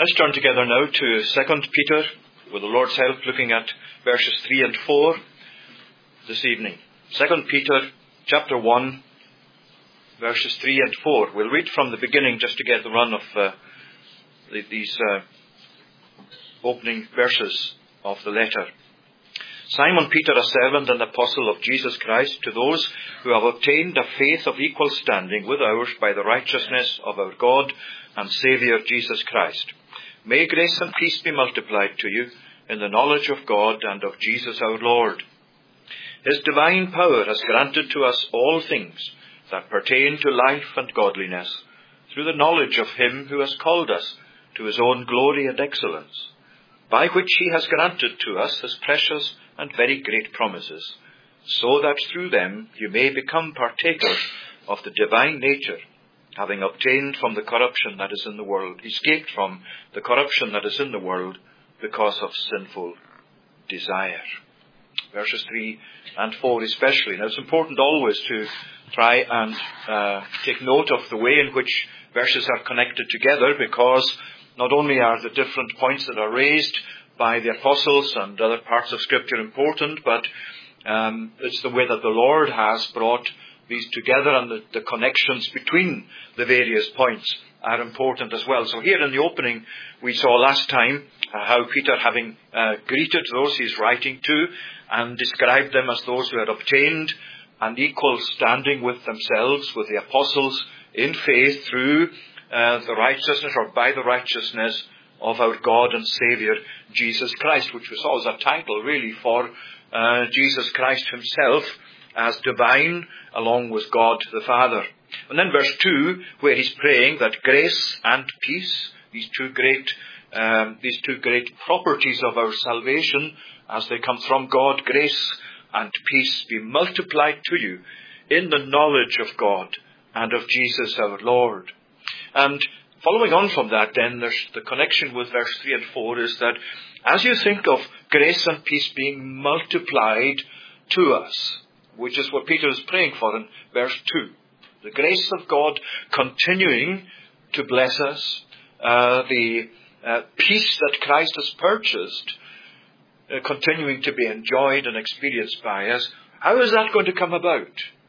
Let's turn together now to 2 Peter, with the Lord's help, looking at verses 3 and 4 this evening. 2 Peter chapter 1, verses 3 and 4. We'll read from the beginning just to get the run of these opening verses of the letter. Simon Peter, a servant and apostle of Jesus Christ, to those who have obtained a faith of equal standing with ours by the righteousness of our God and Saviour Jesus Christ. May grace and peace be multiplied to you in the knowledge of God and of Jesus our Lord. His divine power has granted to us all things that pertain to life and godliness, through the knowledge of Him who has called us to His own glory and excellence, by which He has granted to us His precious and very great promises, so that through them you may become partakers of the divine nature, having obtained from the corruption that is in the world, escaped from the corruption that is in the world because of sinful desire. Verses 3 and 4 especially. Now it's important always to try and take note of the way in which verses are connected together, because not only are the different points that are raised by the apostles and other parts of Scripture important, but it's the way that the Lord has brought these together, and the connections between the various points are important as well. So here in the opening, we saw last time how Peter, having greeted those he's writing to and described them as those who had obtained an equal standing with themselves, with the apostles, in faith through the righteousness, or by the righteousness of our God and Saviour, Jesus Christ, which was always a title really for Jesus Christ Himself as divine, along with God the Father. And then verse 2, where he's praying that grace and peace, these two great properties of our salvation, as they come from God, grace and peace be multiplied to you in the knowledge of God and of Jesus our Lord. And following on from that, then, there's the connection with verse 3 and 4 is that as you think of grace and peace being multiplied to us, which is what Peter is praying for in verse 2. The grace of God continuing to bless us, the peace that Christ has purchased continuing to be enjoyed and experienced by us. How is that going to come about?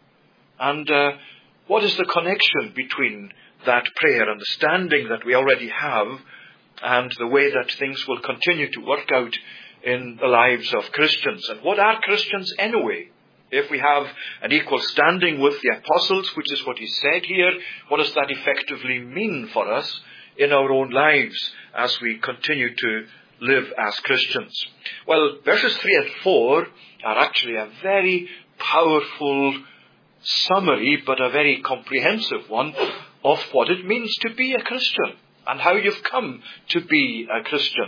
And what is the connection between that prayer and the standing that we already have and the way that things will continue to work out in the lives of Christians? And what are Christians anyway? If we have an equal standing with the apostles, which is what he said here, what does that effectively mean for us in our own lives as we continue to live as Christians? Well, verses 3 and 4 are actually a very powerful summary, but a very comprehensive one, of what it means to be a Christian and how you've come to be a Christian.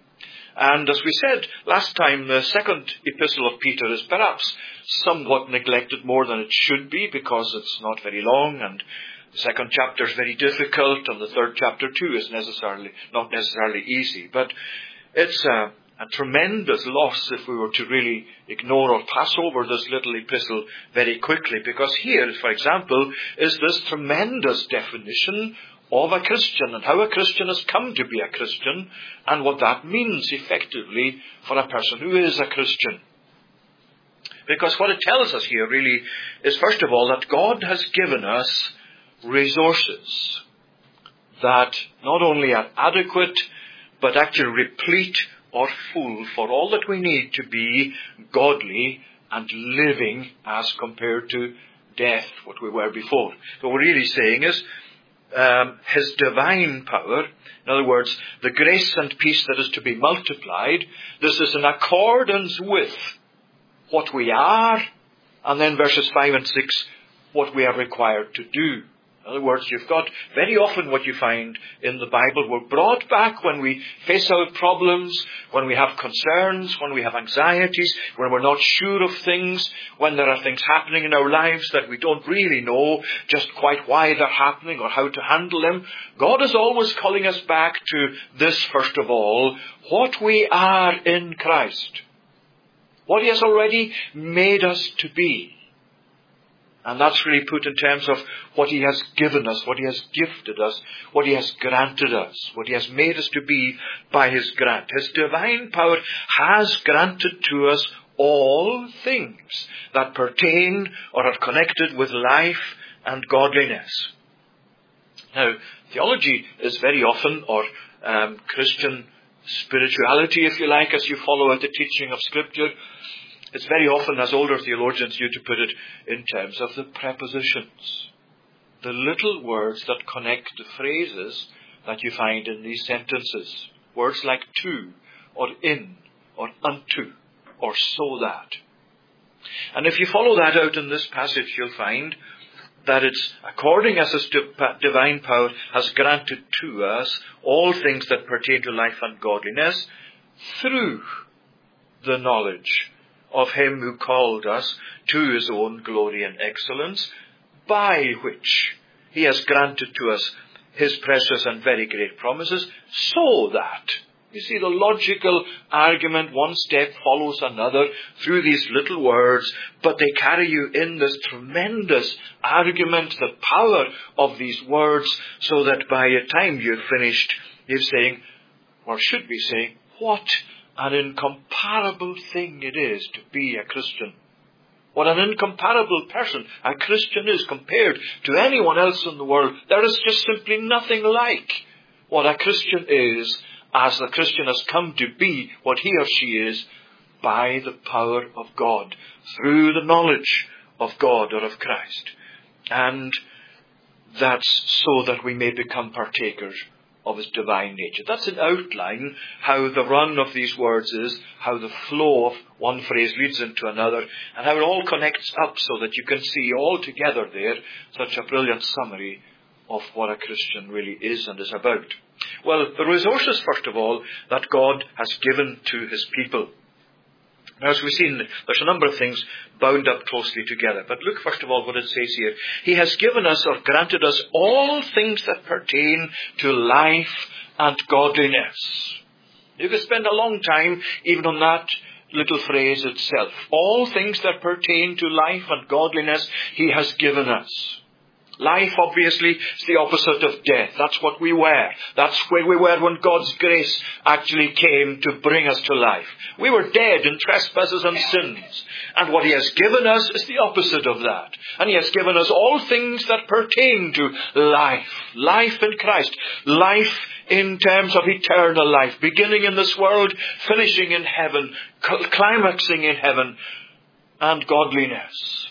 And as we said last time, the second epistle of Peter is perhaps somewhat neglected more than it should be, because it's not very long, and the second chapter is very difficult, and the third chapter too is not necessarily easy. But it's a tremendous loss if we were to really ignore or pass over this little epistle very quickly, because here, for example, is this tremendous definition of a Christian and how a Christian has come to be a Christian and what that means effectively for a person who is a Christian. Because what it tells us here really is, first of all, that God has given us resources that not only are adequate, but actually replete or full for all that we need to be godly and living as compared to death, what we were before. So what we're really saying is, His divine power, in other words, the grace and peace that is to be multiplied, this is in accordance with what we are, and then verses 5 and 6, what we are required to do. In other words, you've got very often what you find in the Bible, we're brought back when we face our problems, when we have concerns, when we have anxieties, when we're not sure of things, when there are things happening in our lives that we don't really know just quite why they're happening or how to handle them. God is always calling us back to this, first of all, what we are in Christ, what He has already made us to be. And that's really put in terms of what He has given us, what He has gifted us, what He has granted us, what He has made us to be by His grant. His divine power has granted to us all things that pertain or are connected with life and godliness. Now, theology is very often, or Christian spirituality, if you like, as you follow out the teaching of Scripture, it's very often, as older theologians used to put it, in terms of the prepositions. The little words that connect the phrases that you find in these sentences. Words like to, or in, or unto, or so that. And if you follow that out in this passage, you'll find that it's according as His divine power has granted to us all things that pertain to life and godliness through the knowledge of Him who called us to His own glory and excellence, by which He has granted to us His precious and very great promises, so that, you see, the logical argument, one step follows another through these little words, but they carry you in this tremendous argument, the power of these words, so that by the time you've finished, you're saying, or should be saying, what an incomparable thing it is to be a Christian. What an incomparable person a Christian is compared to anyone else in the world. There is just simply nothing like what a Christian is, as the Christian has come to be what he or she is by the power of God, through the knowledge of God or of Christ. And that's so that we may become partakers of His divine nature. That's an outline how the run of these words is, how the flow of one phrase leads into another, and how it all connects up so that you can see all together there such a brilliant summary of what a Christian really is and is about. Well, the resources, first of all, that God has given to His people. Now, as we've seen, there's a number of things bound up closely together. But look, first of all, what it says here. He has given us or granted us all things that pertain to life and godliness. You could spend a long time even on that little phrase itself. All things that pertain to life and godliness He has given us. Life, obviously, is the opposite of death. That's what we were. That's where we were when God's grace actually came to bring us to life. We were dead in trespasses and sins. And what He has given us is the opposite of that. And He has given us all things that pertain to life. Life in Christ. Life in terms of eternal life. Beginning in this world, finishing in heaven, climaxing in heaven. And godliness.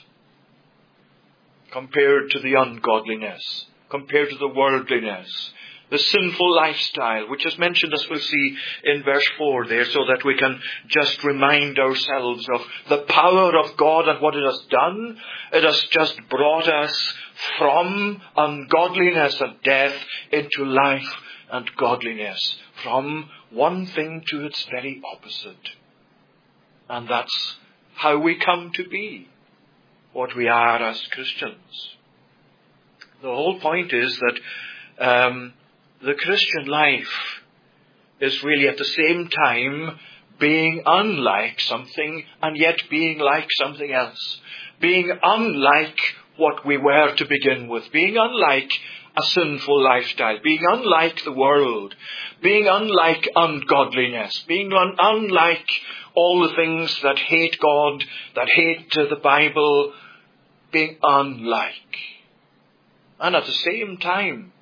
Compared to the ungodliness, compared to the worldliness, the sinful lifestyle, which is mentioned, as we'll see in verse 4 there, so that we can just remind ourselves of the power of God and what it has done. It has just brought us from ungodliness and death into life and godliness, from one thing to its very opposite. And that's how we come to be what we are as Christians. The whole point is that the Christian life is really at the same time being unlike something and yet being like something else. Being unlike what we were to begin with. Being unlike a sinful lifestyle. Being unlike the world. Being unlike ungodliness. Being unlike all the things that hate God, that hate the Bible. Being unlike. And at the same time,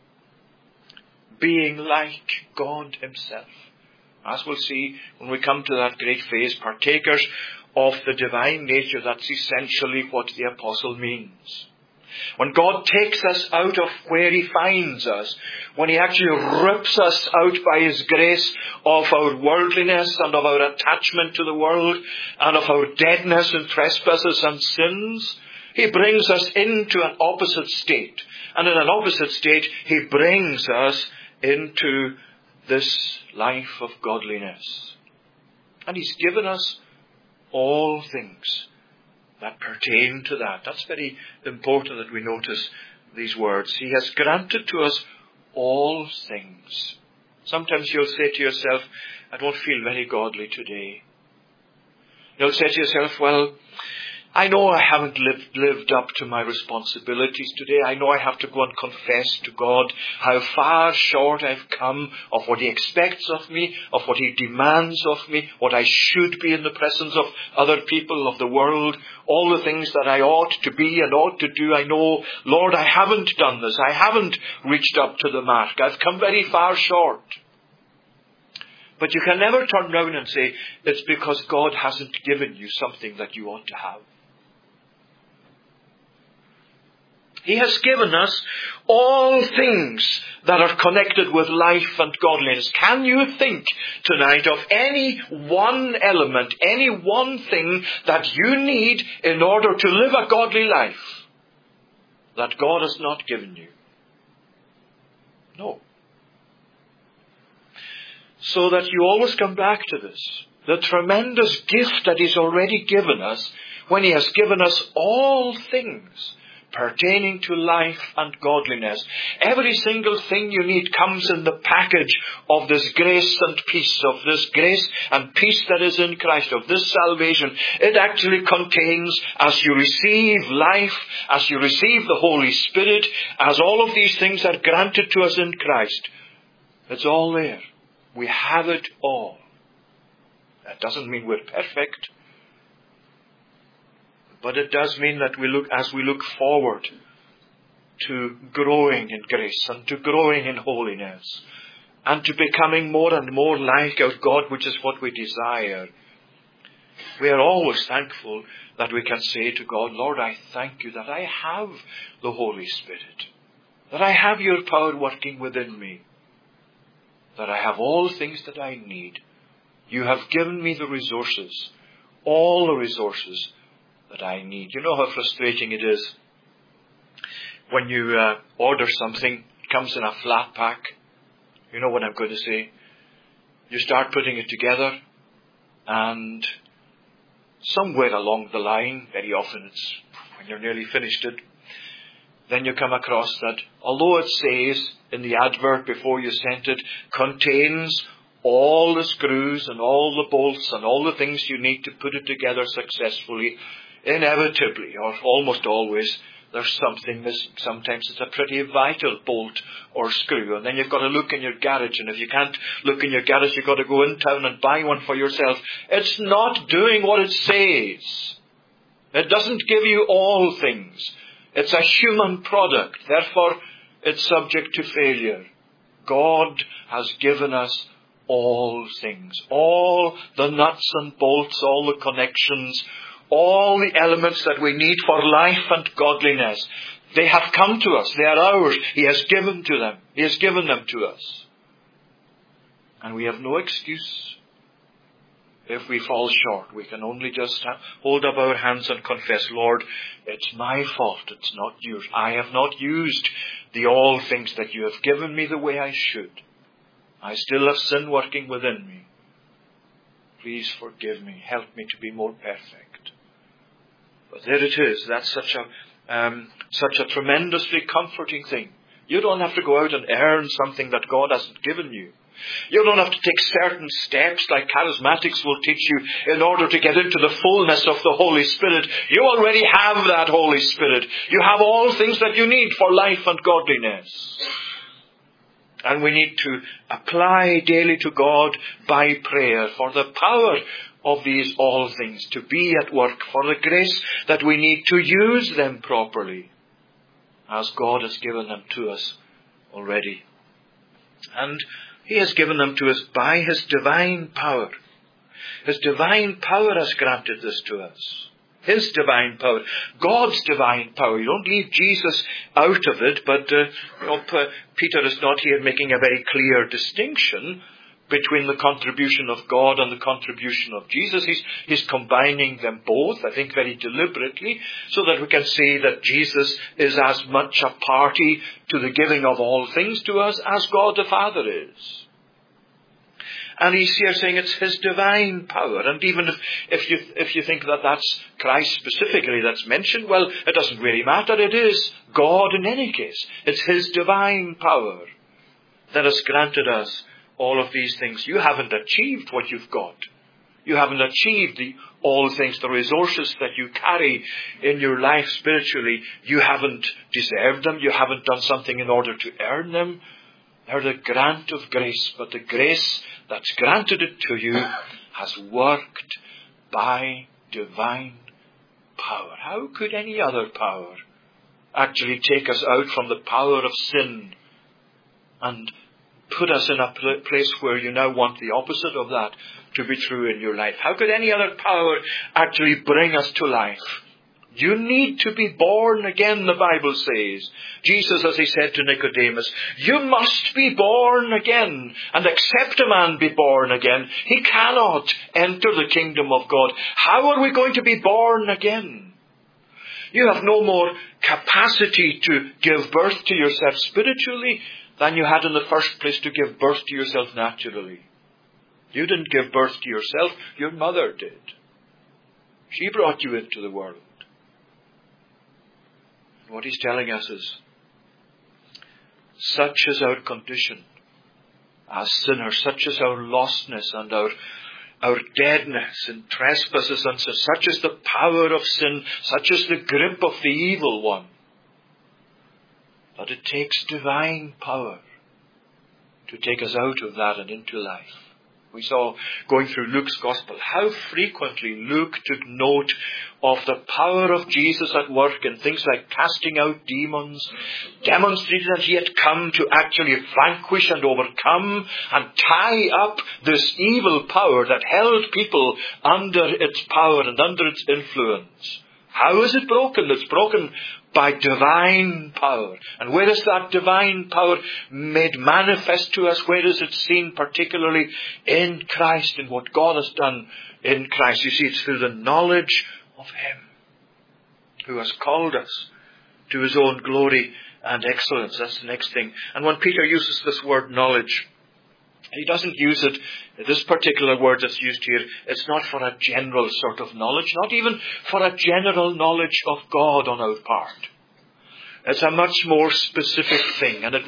being like God Himself. As we'll see when we come to that great phrase, partakers of the divine nature, that's essentially what the apostle means. When God takes us out of where He finds us, when He actually rips us out by His grace of our worldliness and of our attachment to the world and of our deadness in trespasses and sins, He brings us into an opposite state. And in an opposite state, He brings us into this life of godliness. And He's given us all things that pertain to that. That's very important that we notice these words. He has granted to us all things. Sometimes you'll say to yourself, I don't feel very godly today. You'll say to yourself, well, I know I haven't lived up to my responsibilities today. I know I have to go and confess to God how far short I've come of what He expects of me, of what He demands of me, what I should be in the presence of other people, of the world, all the things that I ought to be and ought to do. I know, Lord, I haven't done this. I haven't reached up to the mark. I've come very far short. But you can never turn round and say, it's because God hasn't given you something that you ought to have. He has given us all things that are connected with life and godliness. Can you think tonight of any one element, any one thing that you need in order to live a godly life that God has not given you? No. So that you always come back to this. The tremendous gift that He's already given us when He has given us all things pertaining to life and godliness. Every single thing you need comes in the package of this grace and peace, of this grace and peace that is in Christ, of this salvation. It actually contains, as you receive life, as you receive the Holy Spirit, as all of these things are granted to us in Christ, it's all there. We have it all. That doesn't mean we're perfect. But it does mean that as we look forward to growing in grace and to growing in holiness and to becoming more and more like our God, which is what we desire, we are always thankful that we can say to God, Lord, I thank you that I have the Holy Spirit, that I have your power working within me, that I have all things that I need. You have given me the resources, all the resources that I need. You know how frustrating it is when you order something, it comes in a flat pack. You know what I'm going to say. You start putting it together, and somewhere along the line, very often it's when you're nearly finished it, then you come across that although it says in the advert before you sent it, contains all the screws and all the bolts and all the things you need to put it together successfully, inevitably, or almost always, there's something missing. Sometimes it's a pretty vital bolt or screw, and then you've got to look in your garage, and if you can't look in your garage, you've got to go in town and buy one for yourself. It's not doing what it says. It doesn't give you all things. It's a human product, therefore it's subject to failure. God has given us all things, all the nuts and bolts, all the connections, all the elements that we need for life and godliness. They have come to us. They are ours. He has given to them. He has given them to us. And we have no excuse if we fall short. We can only just hold up our hands and confess, Lord, it's my fault. It's not yours. I have not used the all things that you have given me the way I should. I still have sin working within me. Please forgive me. Help me to be more perfect. But there it is. That's such a tremendously comforting thing. You don't have to go out and earn something that God hasn't given you. You don't have to take certain steps like charismatics will teach you in order to get into the fullness of the Holy Spirit. You already have that Holy Spirit. You have all things that you need for life and godliness. And we need to apply daily to God by prayer for the power of these all things to be at work, for the grace that we need to use them properly, as God has given them to us already. And He has given them to us by His divine power. His divine power has granted this to us. His divine power. God's divine power. You don't leave Jesus out of it, but Peter is not here making a very clear distinction between the contribution of God and the contribution of Jesus. He's combining them both, I think very deliberately, so that we can say that Jesus is as much a party to the giving of all things to us as God the Father is. And he's here saying it's His divine power. And even if you think that that's Christ specifically that's mentioned, well, it doesn't really matter. It is God in any case. It's His divine power that has granted us all of these things. You haven't achieved what you've got. You haven't achieved all things, the resources that you carry in your life spiritually. You haven't deserved them. You haven't done something in order to earn them. They're the grant of grace, but the grace that's granted it to you has worked by divine power. How could any other power actually take us out from the power of sin and put us in a place where you now want the opposite of that to be true in your life? How could any other power actually bring us to life? You need to be born again, the Bible says. Jesus, as he said to Nicodemus, you must be born again. And except a man be born again, he cannot enter the kingdom of God. How are we going to be born again? You have no more capacity to give birth to yourself spiritually than you had in the first place to give birth to yourself naturally. You didn't give birth to yourself, your mother did. She brought you into the world. What he's telling us is, such is our condition as sinners, such is our lostness and our deadness in trespasses and sin, such is the power of sin, such is the grip of the evil one, that it takes divine power to take us out of that and into life. We saw, going through Luke's Gospel, how frequently Luke took note of the power of Jesus at work in things like casting out demons, demonstrating that he had come to actually vanquish and overcome and tie up this evil power that held people under its power and under its influence. How is it broken? It's broken by divine power. And where is that divine power made manifest to us? Where is it seen particularly? In Christ, in what God has done in Christ. You see, it's through the knowledge of him who has called us to his own glory and excellence. That's the next thing. And when Peter uses this word knowledge, he doesn't use it, this particular word that's used here, it's not for a general sort of knowledge, not even for a general knowledge of God on our part. It's a much more specific thing, and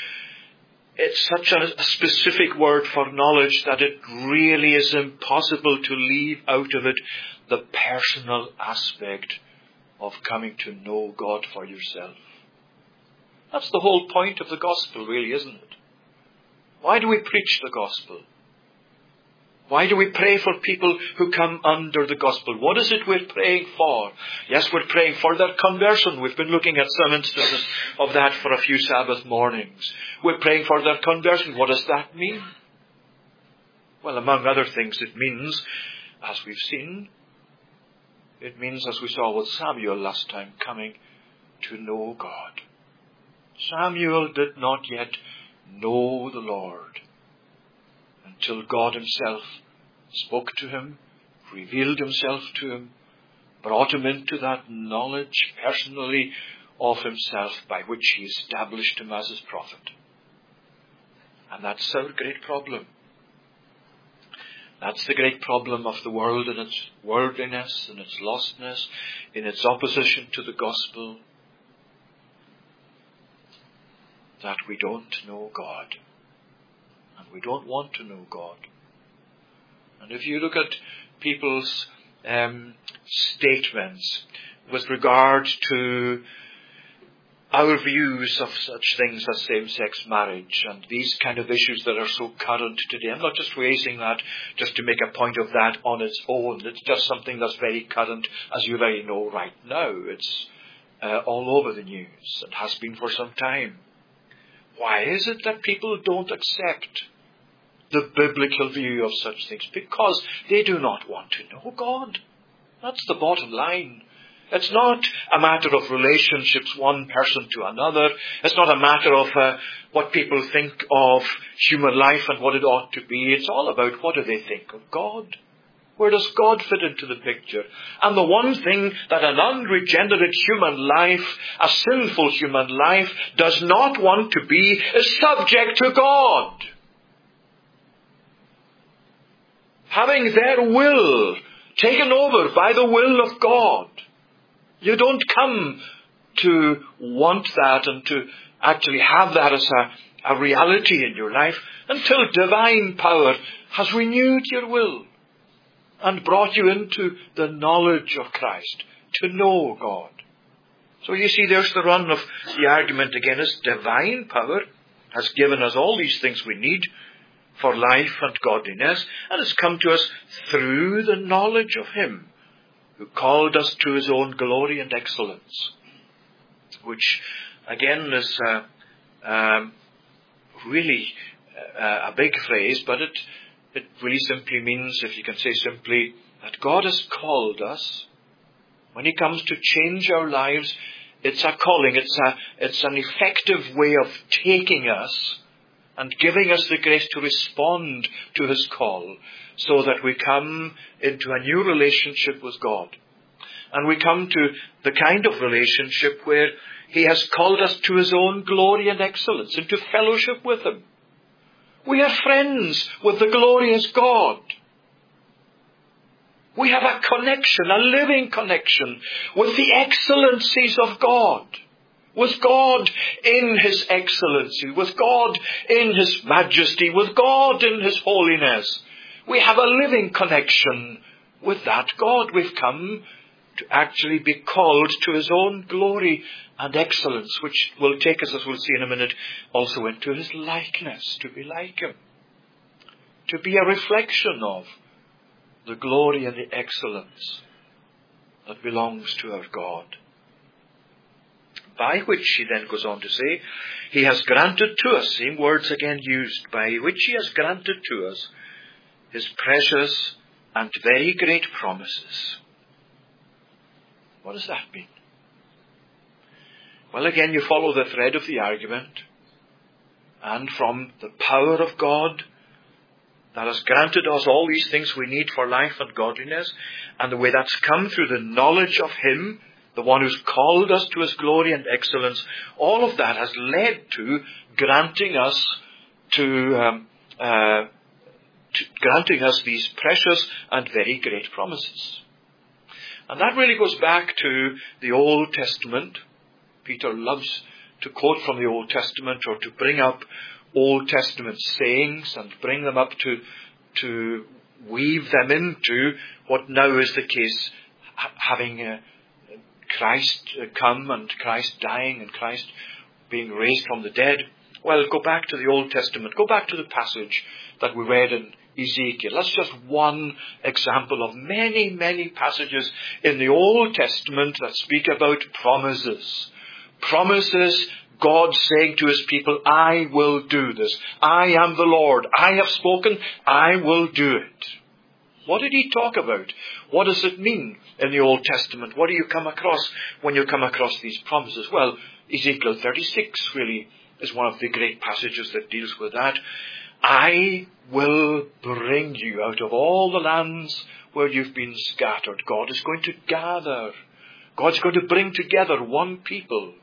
it's such a specific word for knowledge that it really is impossible to leave out of it the personal aspect of coming to know God for yourself. That's the whole point of the gospel, really, isn't it? Why do we preach the gospel? Why do we pray for people who come under the gospel? What is it we're praying for? Yes, we're praying for their conversion. We've been looking at some instances of that for a few Sabbath mornings. We're praying for their conversion. What does that mean? Well, among other things, it means, as we've seen, it means, as we saw with Samuel last time, coming to know God. Samuel did not yet know the Lord until God himself spoke to him, revealed himself to him, brought him into that knowledge personally of himself by which he established him as his prophet. And that's our great problem. That's the great problem of the world in its worldliness, in its lostness, in its opposition to the gospel, that we don't know God. And we don't want to know God. And if you look at people's statements with regard to our views of such things as same-sex marriage and these kind of issues that are so current today, I'm not just raising that just to make a point of that on its own. It's just something that's very current, as you very know right now. It's all over the news and has been for some time. Why is it that people don't accept the biblical view of such things? Because they do not want to know God. That's the bottom line. It's not a matter of relationships, one person to another. It's not a matter of what people think of human life and what it ought to be. It's all about what do they think of God. Where does God fit into the picture? And the one thing that an unregenerate human life, a sinful human life, does not want to be is subject to God. Having their will taken over by the will of God. You don't come to want that and to actually have that as a reality in your life until divine power has renewed your will. and brought you into the knowledge of Christ, to know God. So you see, there's the run of the argument again. His divine power has given us all these things we need for life and godliness, and has come to us through the knowledge of Him who called us to His own glory and excellence. Which, again, is really a big phrase, but it really simply means, if you can say simply, that God has called us. When He comes to change our lives, it's a calling, it's an effective way of taking us and giving us the grace to respond to His call, so that we come into a new relationship with God. And we come to the kind of relationship where He has called us to His own glory and excellence, into fellowship with Him. We are friends with the glorious God. We have a connection, a living connection with the excellencies of God. With God in His excellency, with God in His majesty, with God in His holiness. We have a living connection with that God. We've come to actually be called to His own glory and excellence, which will take us, as we'll see in a minute, also into His likeness, to be like Him, to be a reflection of the glory and the excellence that belongs to our God. By which, he then goes on to say, He has granted to us, same words again used, by which He has granted to us His precious and very great promises. What does that mean? Well, again, you follow the thread of the argument, and from the power of God that has granted us all these things we need for life and godliness, and the way that's come through the knowledge of Him, the one who's called us to His glory and excellence, all of that has led to granting us granting us these precious and very great promises. And that really goes back to the Old Testament. Peter loves to quote from the Old Testament, or to bring up Old Testament sayings and bring them up to weave them into what now is the case, having Christ come and Christ dying and Christ being raised from the dead. Well, go back to the Old Testament. Go back to the passage that we read in Ezekiel. That's just one example of many, many passages in the Old Testament that speak about promises. Promises, God saying to His people, I will do this. I am the Lord. I have spoken. I will do it. What did He talk about? What does it mean in the Old Testament? What do you come across when you come across these promises? Well, Ezekiel 36 really is one of the great passages that deals with that. I will bring you out of all the lands where you've been scattered. God is going to gather. God's going to bring together one people.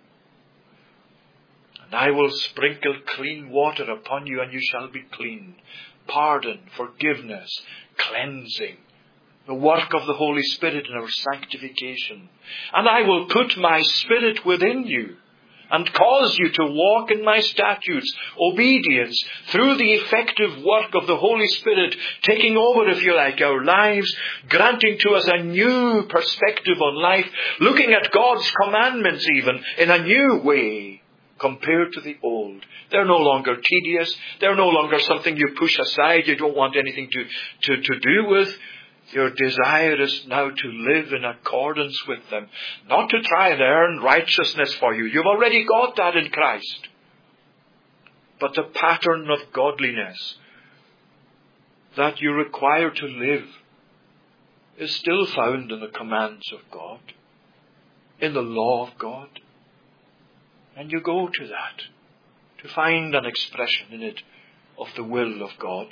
And I will sprinkle clean water upon you, and you shall be clean. Pardon, forgiveness, cleansing. The work of the Holy Spirit in our sanctification. And I will put my Spirit within you, and cause you to walk in my statutes, obedience, through the effective work of the Holy Spirit, taking over, if you like, our lives, granting to us a new perspective on life, looking at God's commandments even in a new way compared to the old. They're no longer tedious. They're no longer something you push aside. You don't want anything to do with. Your desire is now to live in accordance with them. Not to try and earn righteousness for you. You've already got that in Christ. But the pattern of godliness that you require to live is still found in the commands of God, in the law of God. And you go to that to find an expression in it of the will of God.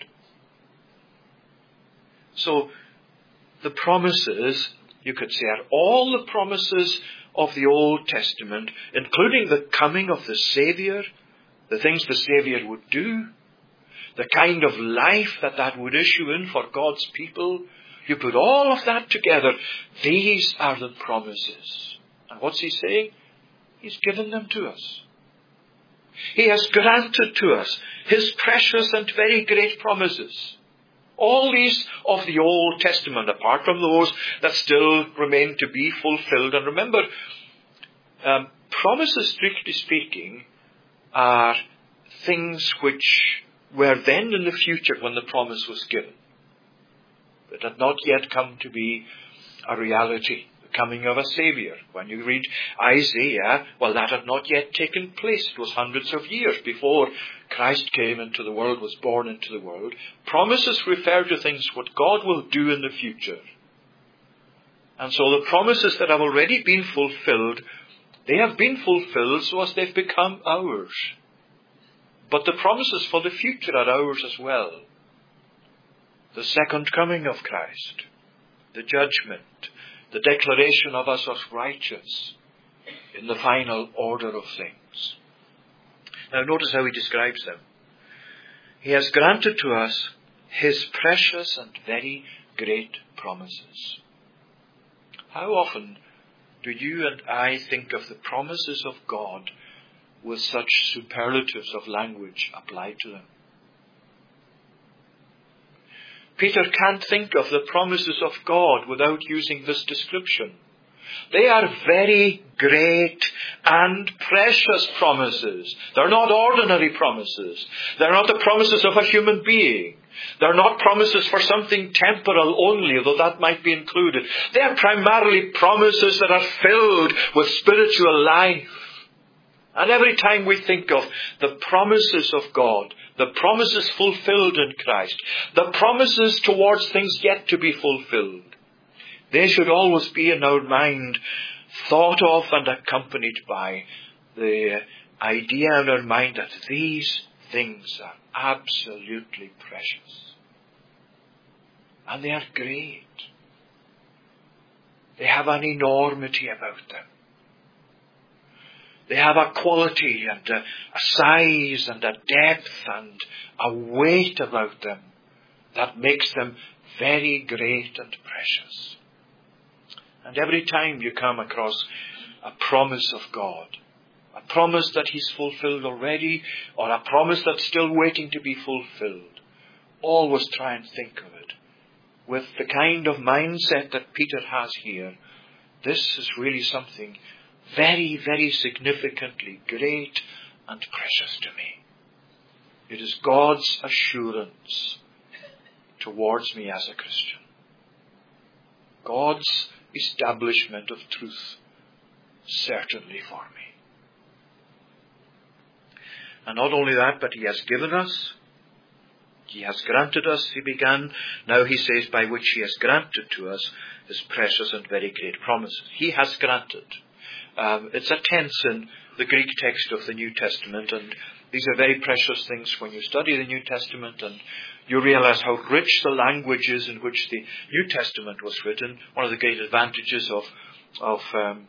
So, the promises, you could say, are all the promises of the Old Testament, including the coming of the Saviour, the things the Saviour would do, the kind of life that would issue in for God's people. You put all of that together. These are the promises. And what's He saying? He's given them to us. He has granted to us His precious and very great promises. All these of the Old Testament, apart from those that still remain to be fulfilled. And remember, promises, strictly speaking, are things which were then in the future when the promise was given. It had not yet come to be a reality, the coming of a Saviour. When you read Isaiah, well, that had not yet taken place. It was hundreds of years before Christ came into the world, was born into the world. Promises refer to things what God will do in the future. And so the promises that have already been fulfilled, they have been fulfilled so as they've become ours. But the promises for the future are ours as well. The second coming of Christ, the judgment, the declaration of us as righteous in the final order of things. Now notice how he describes them. He has granted to us his precious and very great promises. How often do you and I think of the promises of God with such superlatives of language applied to them? Peter can't think of the promises of God without using this description. They are very great and precious promises. They're not ordinary promises. They're not the promises of a human being. They're not promises for something temporal only, though that might be included. They are primarily promises that are filled with spiritual life. And every time we think of the promises of God, the promises fulfilled in Christ, the promises towards things yet to be fulfilled, they should always be in our mind thought of and accompanied by the idea in our mind that these things are absolutely precious. And they are great. They have an enormity about them. They have a quality and a size and a depth and a weight about them that makes them very great and precious. And every time you come across a promise of God, a promise that He's fulfilled already, or a promise that's still waiting to be fulfilled, always try and think of it with the kind of mindset that Peter has here. This is really something very, very significantly great and precious to me. It is God's assurance towards me as a Christian. God's establishment of truth, certainly for me. And not only that, but He has given us, He has granted us, He began, now He says, by which He has granted to us His precious and very great promises. He has granted. It's a tense in the Greek text of the New Testament, and these are very precious things when you study the New Testament and you realize how rich the language is in which the New Testament was written. One of the great advantages of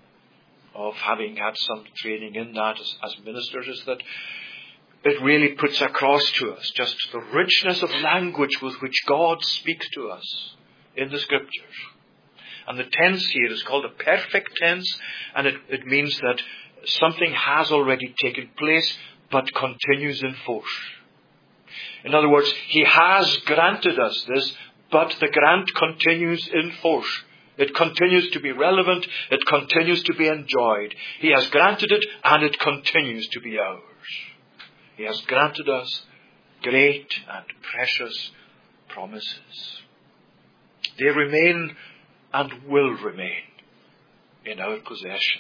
having had some training in that as ministers is that it really puts across to us just the richness of language with which God speaks to us in the Scriptures. And the tense here is called a perfect tense, and it means that something has already taken place but continues in force. In other words, He has granted us this, but the grant continues in force. It continues to be relevant. It continues to be enjoyed. He has granted it, and it continues to be ours. He has granted us great and precious promises. They remain and will remain in our possession.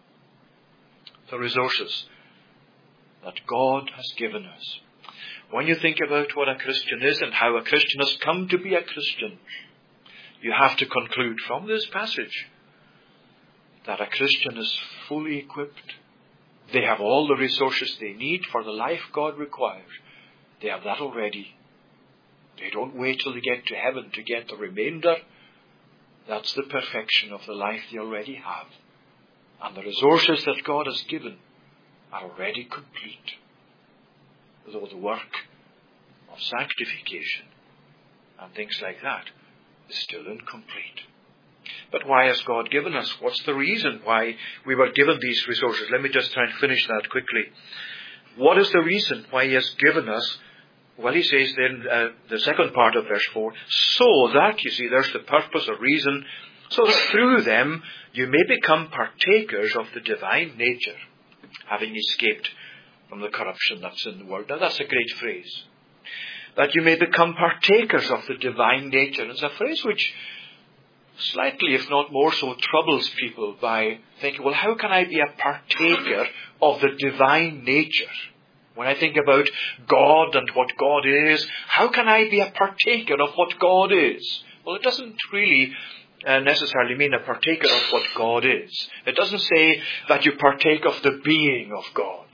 The resources that God has given us. When you think about what a Christian is and how a Christian has come to be a Christian, you have to conclude from this passage that a Christian is fully equipped. They have all the resources they need for the life God requires. They have that already. They don't wait till they get to heaven to get the remainder. That's the perfection of the life they already have. And the resources that God has given are already complete. Though the work of sanctification and things like that is still incomplete. But why has God given us? What's the reason why we were given these resources? Let me just try and finish that quickly. What is the reason why He has given us Well, he says then, the second part of verse 4, so that, you see, there's the purpose or reason, so that through them you may become partakers of the divine nature, having escaped from the corruption that's in the world. Now, that's a great phrase. That you may become partakers of the divine nature. It's a phrase which slightly, if not more so, troubles people by thinking, well, how can I be a partaker of the divine nature? When I think about God and what God is, how can I be a partaker of what God is? Well, it doesn't really necessarily mean a partaker of what God is. It doesn't say that you partake of the being of God.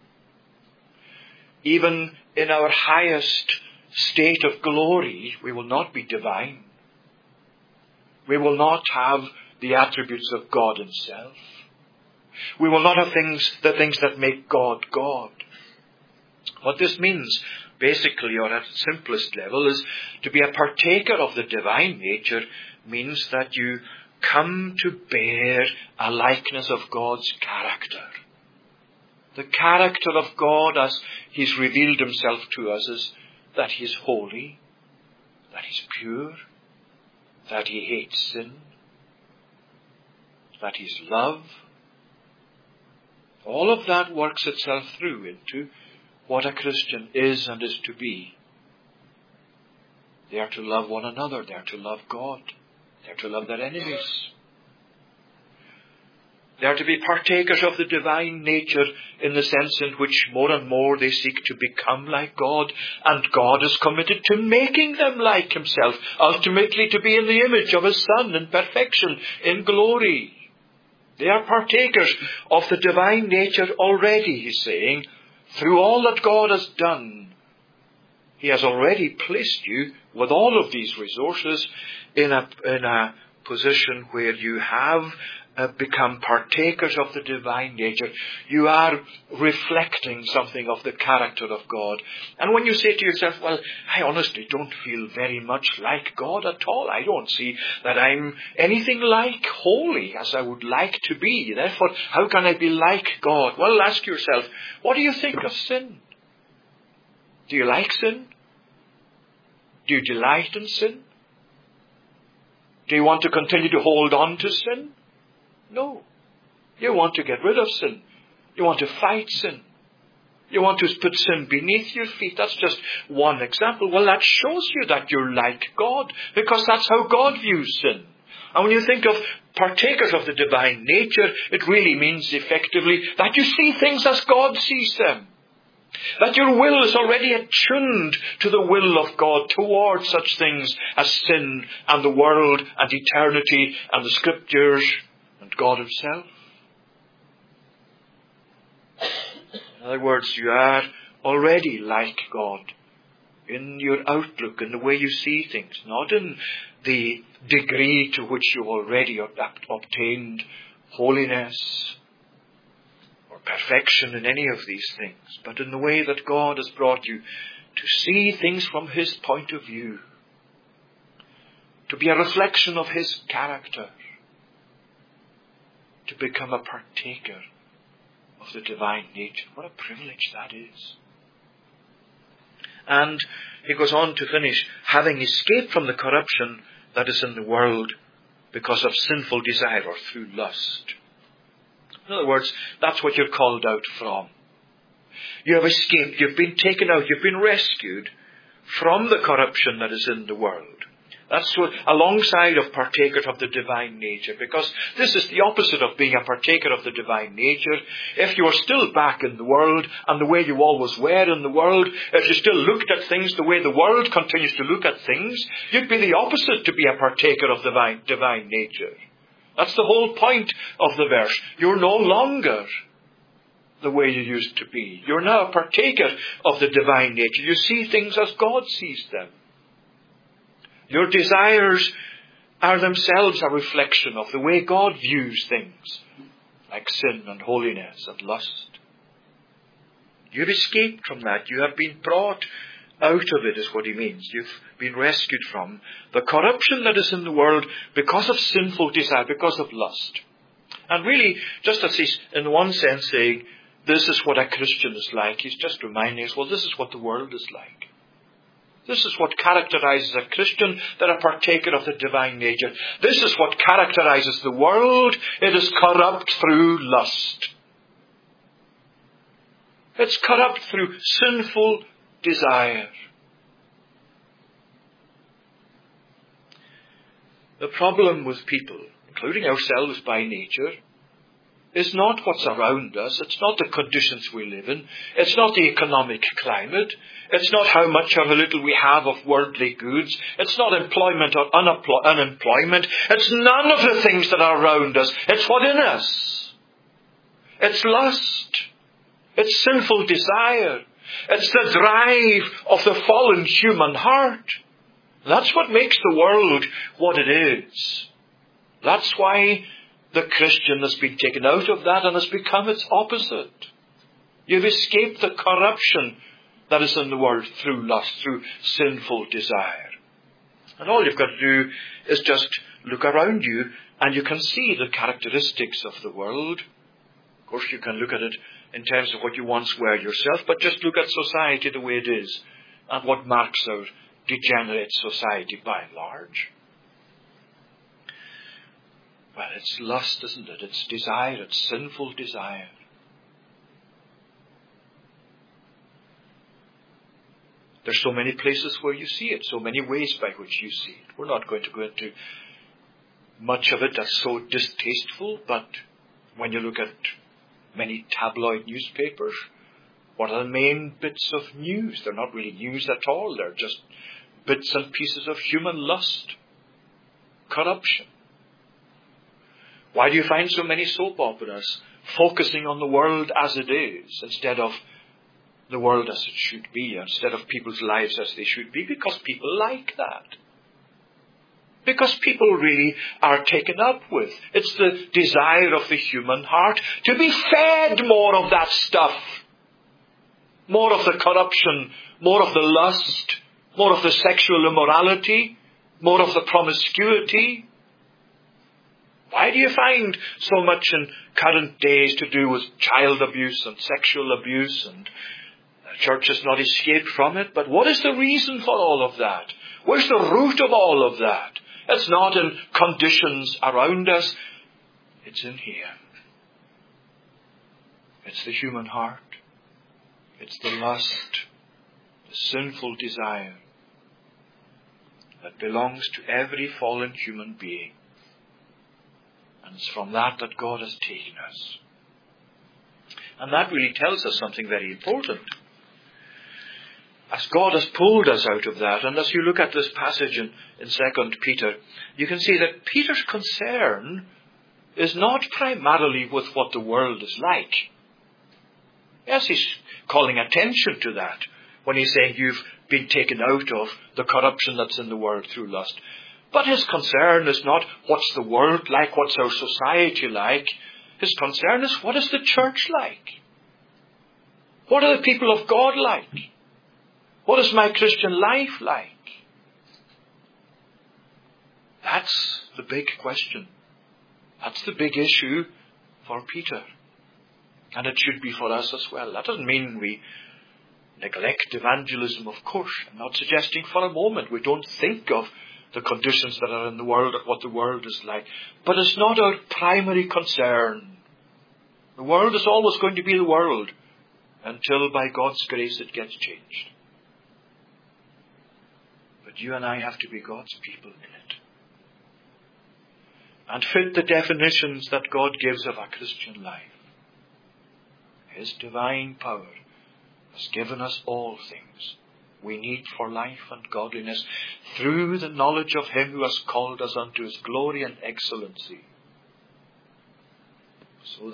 Even in our highest state of glory, we will not be divine. We will not have the attributes of God himself. We will not have the things that make God God. What this means, basically, or at its simplest level, is to be a partaker of the divine nature means that you come to bear a likeness of God's character. The character of God as he's revealed himself to us is that he's holy, that he's pure, that he hates sin, that he's love. All of that works itself through into what a Christian is and is to be. They are to love one another. They are to love God. They are to love their enemies. They are to be partakers of the divine nature in the sense in which more and more they seek to become like God, and God is committed to making them like himself, ultimately to be in the image of his Son in perfection, in glory. They are partakers of the divine nature already, he's saying. Through all that God has done, he has already placed you with all of these resources in a position where you have become partakers of the divine nature. You are reflecting something of the character of God. And when you say to yourself, well, I honestly don't feel very much like God at all. I don't see that I'm anything like holy as I would like to be. Therefore, how can I be like God? Well, ask yourself, what do you think of sin? Do you like sin? Do you delight in sin? Do you want to continue to hold on to sin? No. You want to get rid of sin. You want to fight sin. You want to put sin beneath your feet. That's just one example. Well, that shows you that you're like God, because that's how God views sin. And when you think of partakers of the divine nature, it really means effectively that you see things as God sees them. That your will is already attuned to the will of God towards such things as sin and the world and eternity and the Scriptures and God himself. In other words, you are already like God in your outlook, in the way you see things, not in the degree to which you already obtained holiness or perfection in any of these things, but in the way that God has brought you to see things from his point of view, to be a reflection of his character, to become a partaker of the divine nature. What a privilege that is. And he goes on to finish, having escaped from the corruption that is in the world because of sinful desire or through lust. In other words, that's what you're called out from. You have escaped, you've been taken out, you've been rescued from the corruption that is in the world. That's what, alongside of partakers of the divine nature, because this is the opposite of being a partaker of the divine nature. If you are still back in the world and the way you always were in the world, if you still looked at things the way the world continues to look at things, you'd be the opposite to be a partaker of the divine nature. That's the whole point of the verse. You're no longer the way you used to be. You're now a partaker of the divine nature. You see things as God sees them. Your desires are themselves a reflection of the way God views things, like sin and holiness and lust. You've escaped from that. You have been brought out of it, is what he means. You've been rescued from the corruption that is in the world because of sinful desire, because of lust. And really, just as he's in one sense saying, this is what a Christian is like, he's just reminding us, well, this is what the world is like. This is what characterizes a Christian, they're a partaker of the divine nature. This is what characterizes the world. It is corrupt through lust. It's corrupt through sinful desire. The problem with people, including ourselves by nature, is not what's around us. It's not the conditions we live in. It's not the economic climate. It's not how much or how little we have of worldly goods. It's not employment or unemployment. It's none of the things that are around us. It's what in us. It's lust. It's sinful desire. It's the drive of the fallen human heart. That's what makes the world what it is. That's why the Christian has been taken out of that and has become its opposite. You've escaped the corruption that is in the world through lust, through sinful desire. And all you've got to do is just look around you and you can see the characteristics of the world. Of course, you can look at it in terms of what you once were yourself, but just look at society the way it is and what marks our degenerate society by and large. Well, it's lust, isn't it? It's desire, it's sinful desire. There's so many places where you see it, so many ways by which you see it. We're not going to go into much of it that's so distasteful, but when you look at many tabloid newspapers, what are the main bits of news? They're not really news at all. They're just bits and pieces of human lust, corruption. Why do you find so many soap operas focusing on the world as it is instead of the world as it should be, instead of people's lives as they should be? Because people like that. Because people really are taken up with. It's the desire of the human heart to be fed more of that stuff. More of the corruption, more of the lust, more of the sexual immorality, more of the promiscuity. Why do you find so much in current days to do with child abuse and sexual abuse, and the church has not escaped from it? But what is the reason for all of that? Where's the root of all of that? It's not in conditions around us. It's in here. It's the human heart. It's the lust, the sinful desire that belongs to every fallen human being. And it's from that God has taken us. And that really tells us something very important. As God has pulled us out of that, and as you look at this passage in 2 Peter, you can see that Peter's concern is not primarily with what the world is like. Yes, he's calling attention to that when he's saying you've been taken out of the corruption that's in the world through lust. But his concern is not what's the world like, what's our society like. His concern is what is the church like? What are the people of God like? What is my Christian life like? That's the big question. That's the big issue for Peter. And it should be for us as well. That doesn't mean we neglect evangelism, of course. I'm not suggesting for a moment we don't think of the conditions that are in the world and what the world is like. But it's not our primary concern. The world is always going to be the world until by God's grace it gets changed. But you and I have to be God's people in it. And fit the definitions that God gives of a Christian life. His divine power has given us all things we need for life and godliness through the knowledge of Him who has called us unto His glory and excellency. So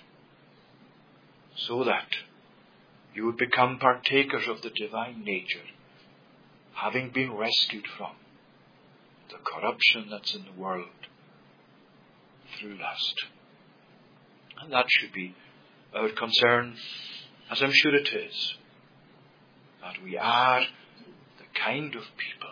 that you would become partakers of the divine nature, having been rescued from the corruption that's in the world through lust. And that should be our concern, as I'm sure it is, that we are the kind of people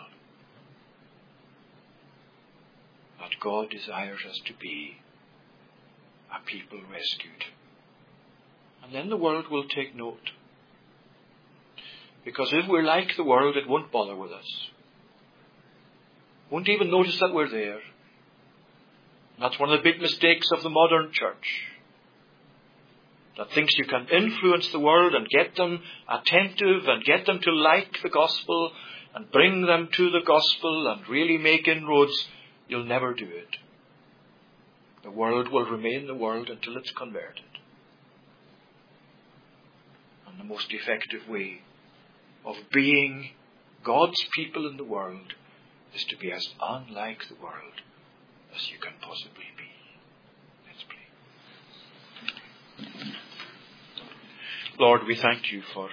that God desires us to be, a people rescued. And then the world will take note. Because if we're like the world, it won't bother with us. Won't even notice that we're there. That's one of the big mistakes of the modern church. That thinks you can influence the world and get them attentive and get them to like the gospel and bring them to the gospel and really make inroads. You'll never do it. The world will remain the world until it's converted. And the most effective way of being God's people in the world is to be as unlike the world as you can possibly be. Let's pray. Lord, we thank you for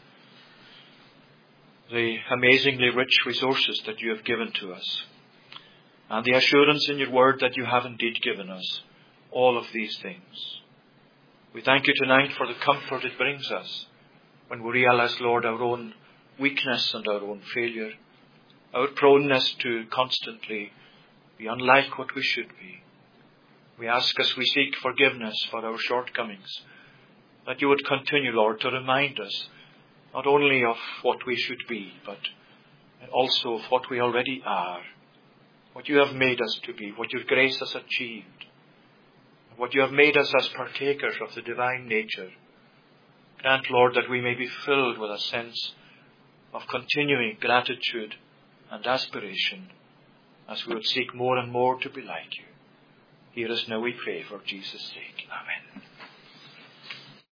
the amazingly rich resources that you have given to us, and the assurance in your word that you have indeed given us all of these things. We thank you tonight for the comfort it brings us when we realize, Lord, our own weakness and our own failure, our proneness to constantly be unlike what we should be. We ask, as we seek forgiveness for our shortcomings, that you would continue, Lord, to remind us not only of what we should be, but also of what we already are, what you have made us to be, what your grace has achieved, what you have made us as partakers of the divine nature. Grant, Lord, that we may be filled with a sense of continuing gratitude and aspiration as we would seek more and more to be like you. Hear us now, we pray, for Jesus' sake. Amen.